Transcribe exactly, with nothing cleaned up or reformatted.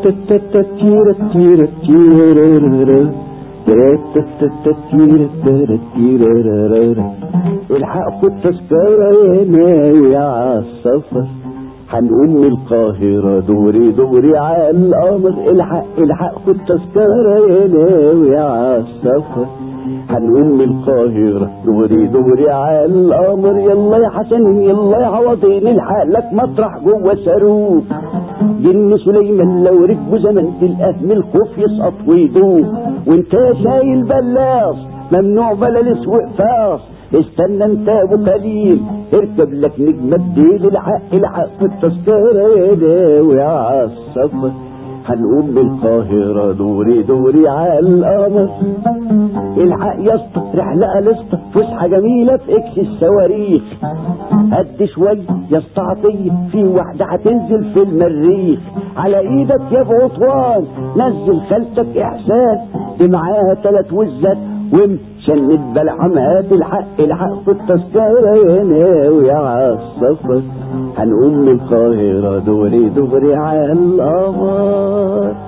الحق خد تذكرة يا ناوي عالسفر هنقوم من القاهرة دوري دوري على القمر. الحق الحق خد تذكرة يا ناوي عالسفر هنقوم من القاهرة دوري دوري على القمر. يلا يا حسن يلا يا عوضين الحق لك مطرح جوه صاروخ. جن سليمان لو ركبوا زمن تلقاه من الخوف يسقط ويدوب. وانت شايل بلاص ممنوع بلا لسوق فاص. استنى انت ابو قليل اركب لك نجمة الديل. الحق الحق في التذكرة يا ناوي عالسفر هنقوم بالقاهرة دوري دوري على القمر. الحق يا اسطى رحلة قلسطة فسحة جميلة في اكس الصواريخ. قد شوية يا اسطى عطية في واحدة هتنزل في المريخ. على ايدك يا ابو عطوان نزل خالتك احسان دي معاها تلات وزات ومشنت بلعم. هات الحق الحق في التذكرة يا ناوي عالسفر هنقوم من القاهرة دوري دوري على القمر.